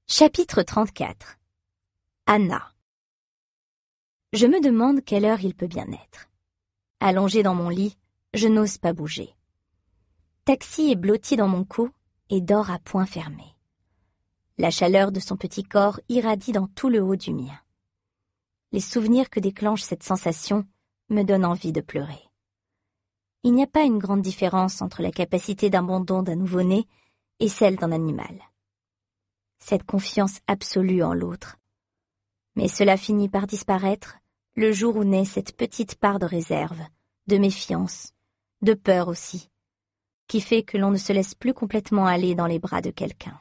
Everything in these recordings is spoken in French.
Chapitre 34. Anna. Je me demande quelle heure il peut bien être. Allongée dans mon lit, je n'ose pas bouger. Taxi est blotti dans mon cou et dort à poings fermés. La chaleur de son petit corps irradie dans tout le haut du mien. Les souvenirs que déclenche cette sensation me donnent envie de pleurer. Il n'y a pas une grande différence entre la capacité d'abandon d'un nouveau-né et celle d'un animal. Cette confiance absolue en l'autre. Mais cela finit par disparaître le jour où naît cette petite part de réserve, de méfiance, de peur aussi, qui fait que l'on ne se laisse plus complètement aller dans les bras de quelqu'un.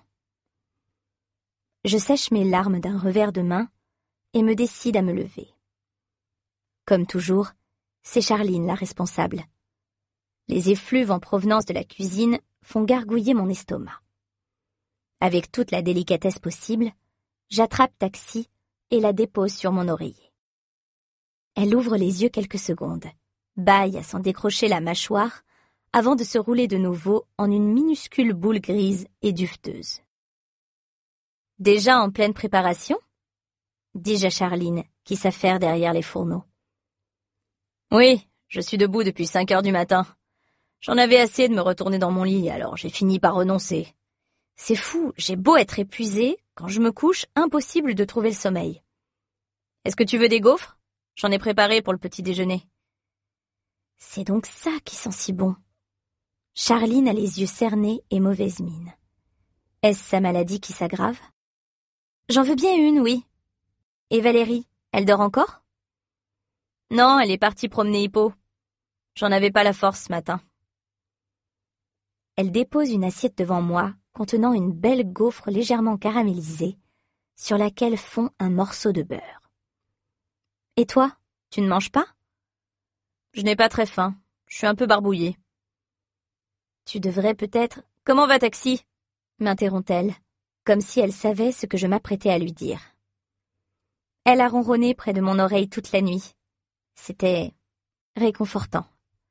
Je sèche mes larmes d'un revers de main et me décide à me lever. Comme toujours, c'est Charline la responsable. Les effluves en provenance de la cuisine font gargouiller mon estomac. Avec toute la délicatesse possible, j'attrape Taxi et la dépose sur mon oreiller. Elle ouvre les yeux quelques secondes, bâille à s'en décrocher la mâchoire, avant de se rouler de nouveau en une minuscule boule grise et duveteuse. « Déjà en pleine préparation ?» dis-je à Charline, qui s'affaire derrière les fourneaux. « Oui, je suis debout depuis 5 heures du matin. J'en avais assez de me retourner dans mon lit, alors j'ai fini par renoncer. C'est fou, j'ai beau être épuisée, quand je me couche, impossible de trouver le sommeil. Est-ce que tu veux des gaufres ? J'en ai préparé pour le petit déjeuner. » C'est donc ça qui sent si bon. Charline a les yeux cernés et mauvaise mine. Est-ce sa maladie qui s'aggrave ? J'en veux bien une, oui. Et Valérie, elle dort encore ? Non, elle est partie promener Hippo. J'en avais pas la force ce matin. Elle dépose une assiette devant moi, contenant une belle gaufre légèrement caramélisée, sur laquelle fond un morceau de beurre. « Et toi, tu ne manges pas ? » « Je n'ai pas très faim, je suis un peu barbouillée. »« Tu devrais peut-être... »« Comment va Taxi ?» m'interrompt-elle, comme si elle savait ce que je m'apprêtais à lui dire. Elle a ronronné près de mon oreille toute la nuit. C'était réconfortant.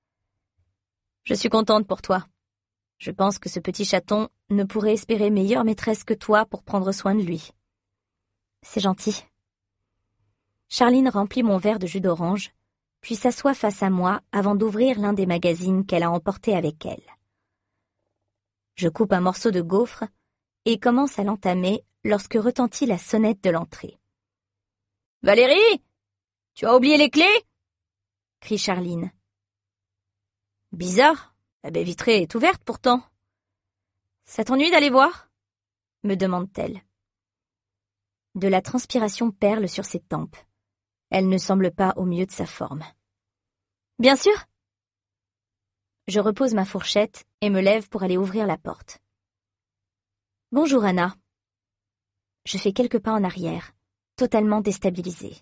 « Je suis contente pour toi. Je pense que ce petit chaton ne pourrait espérer meilleure maîtresse que toi pour prendre soin de lui. » C'est gentil. Charline remplit mon verre de jus d'orange, puis s'assoit face à moi avant d'ouvrir l'un des magazines qu'elle a emporté avec elle. Je coupe un morceau de gaufre et commence à l'entamer lorsque retentit la sonnette de l'entrée. « Valérie, tu as oublié les clés ?» crie Charline. « Bizarre, la baie vitrée est ouverte pourtant. »« Ça t'ennuie d'aller voir ?» me demande-t-elle. De la transpiration perle sur ses tempes. Elle ne semble pas au mieux de sa forme. « Bien sûr !» Je repose ma fourchette et me lève pour aller ouvrir la porte. « Bonjour Anna. » Je fais quelques pas en arrière, totalement déstabilisée.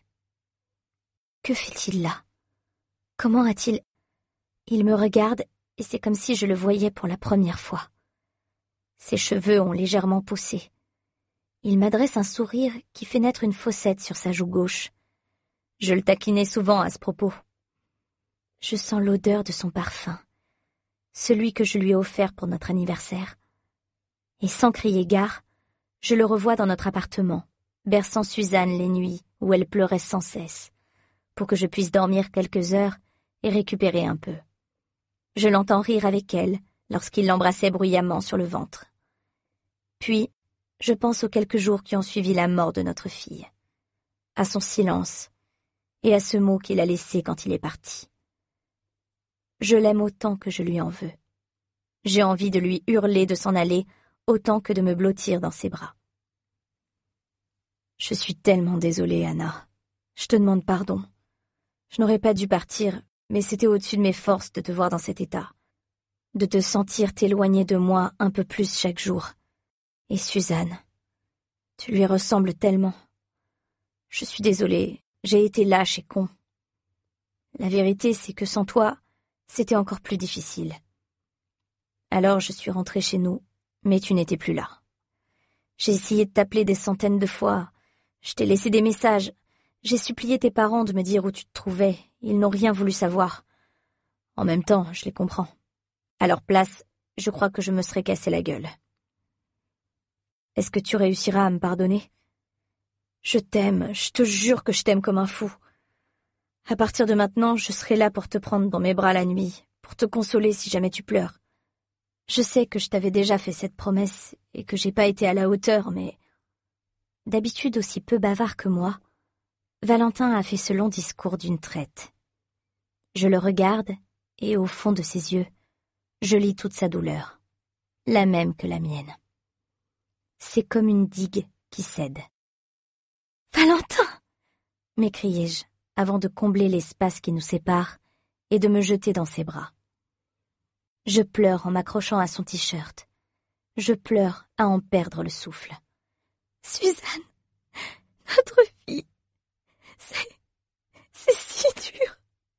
Que fait-il là ? Comment a-t-il... Il me regarde et c'est comme si je le voyais pour la première fois. Ses cheveux ont légèrement poussé. Il m'adresse un sourire qui fait naître une fossette sur sa joue gauche. Je le taquinais souvent à ce propos. Je sens l'odeur de son parfum, celui que je lui ai offert pour notre anniversaire. Et sans crier gare, je le revois dans notre appartement, berçant Suzanne les nuits où elle pleurait sans cesse, pour que je puisse dormir quelques heures et récupérer un peu. Je l'entends rire avec elle lorsqu'il l'embrassait bruyamment sur le ventre. Puis, je pense aux quelques jours qui ont suivi la mort de notre fille, à son silence et à ce mot qu'il a laissé quand il est parti. Je l'aime autant que je lui en veux. J'ai envie de lui hurler de s'en aller autant que de me blottir dans ses bras. Je suis tellement désolée, Anna. Je te demande pardon. Je n'aurais pas dû partir, mais c'était au-dessus de mes forces de te voir dans cet état, de te sentir t'éloigner de moi un peu plus chaque jour. Et Suzanne, tu lui ressembles tellement. Je suis désolée, j'ai été lâche et con. La vérité, c'est que sans toi, c'était encore plus difficile. Alors je suis rentrée chez nous, mais tu n'étais plus là. J'ai essayé de t'appeler des centaines de fois, je t'ai laissé des messages, j'ai supplié tes parents de me dire où tu te trouvais, ils n'ont rien voulu savoir. En même temps, je les comprends. À leur place, je crois que je me serais cassé la gueule. Est-ce que tu réussiras à me pardonner? Je t'aime, je te jure que je t'aime comme un fou. À partir de maintenant, je serai là pour te prendre dans mes bras la nuit, pour te consoler si jamais tu pleures. Je sais que je t'avais déjà fait cette promesse et que j'ai pas été à la hauteur, mais... D'habitude aussi peu bavard que moi, Valentin a fait ce long discours d'une traite. Je le regarde et au fond de ses yeux, je lis toute sa douleur, la même que la mienne. C'est comme une digue qui cède. « Valentin !» m'écriai-je avant de combler l'espace qui nous sépare et de me jeter dans ses bras. Je pleure en m'accrochant à son t-shirt. Je pleure à en perdre le souffle. « Suzanne, notre fille, c'est si dur. »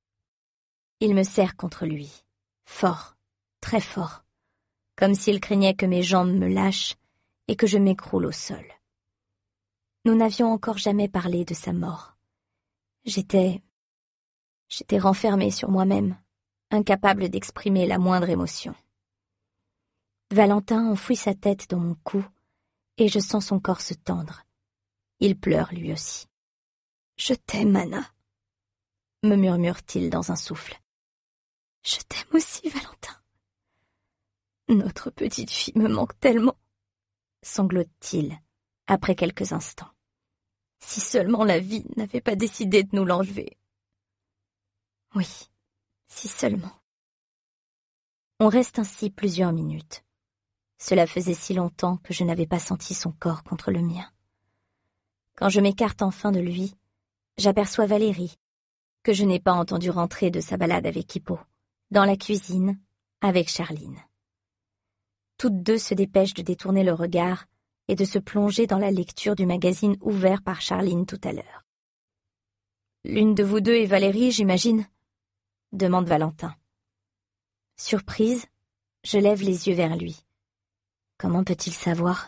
Il me serre contre lui, fort, très fort, comme s'il craignait que mes jambes me lâchent et que je m'écroule au sol. Nous n'avions encore jamais parlé de sa mort. J'étais renfermée sur moi-même, incapable d'exprimer la moindre émotion. Valentin enfouit sa tête dans mon cou et je sens son corps se tendre. Il pleure lui aussi. « Je t'aime, Anna », me murmure-t-il dans un souffle. « Je t'aime aussi, Valentin. Notre petite fille me manque tellement, » sanglote-t-il après quelques instants. « Si seulement la vie n'avait pas décidé de nous l'enlever. » Oui, si seulement. On reste ainsi plusieurs minutes. Cela faisait si longtemps que je n'avais pas senti son corps contre le mien. Quand je m'écarte enfin de lui, j'aperçois Valérie, que je n'ai pas entendue rentrer de sa balade avec Hippo, dans la cuisine, avec Charline. Toutes deux se dépêchent de détourner le regard et de se plonger dans la lecture du magazine ouvert par Charline tout à l'heure. « L'une de vous deux est Valérie, j'imagine ?» demande Valentin. Surprise, je lève les yeux vers lui. Comment peut-il savoir?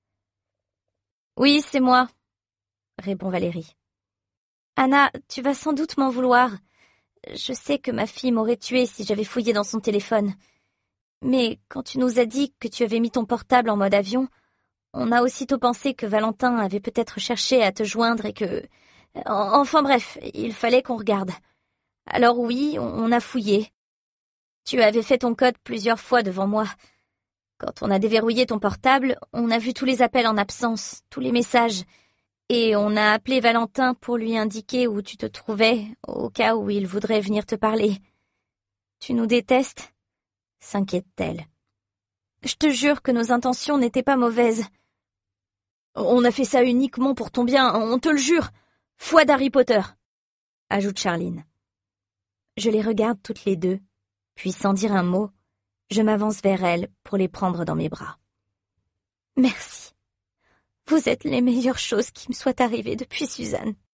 « Oui, c'est moi, » répond Valérie. « Anna, tu vas sans doute m'en vouloir. Je sais que ma fille m'aurait tuée si j'avais fouillé dans son téléphone. Mais quand tu nous as dit que tu avais mis ton portable en mode avion, on a aussitôt pensé que Valentin avait peut-être cherché à te joindre et que... Enfin bref, il fallait qu'on regarde. Alors oui, on a fouillé. Tu avais fait ton code plusieurs fois devant moi. Quand on a déverrouillé ton portable, on a vu tous les appels en absence, tous les messages, et on a appelé Valentin pour lui indiquer où tu te trouvais, au cas où il voudrait venir te parler. Tu nous détestes ? S'inquiète-t-elle. Je te jure que nos intentions n'étaient pas mauvaises. On a fait ça uniquement pour ton bien, on te le jure. Foi d'Harry Potter, ajoute Charline. Je les regarde toutes les deux, puis sans dire un mot, je m'avance vers elles pour les prendre dans mes bras. Merci. Vous êtes les meilleures choses qui me soient arrivées depuis Suzanne.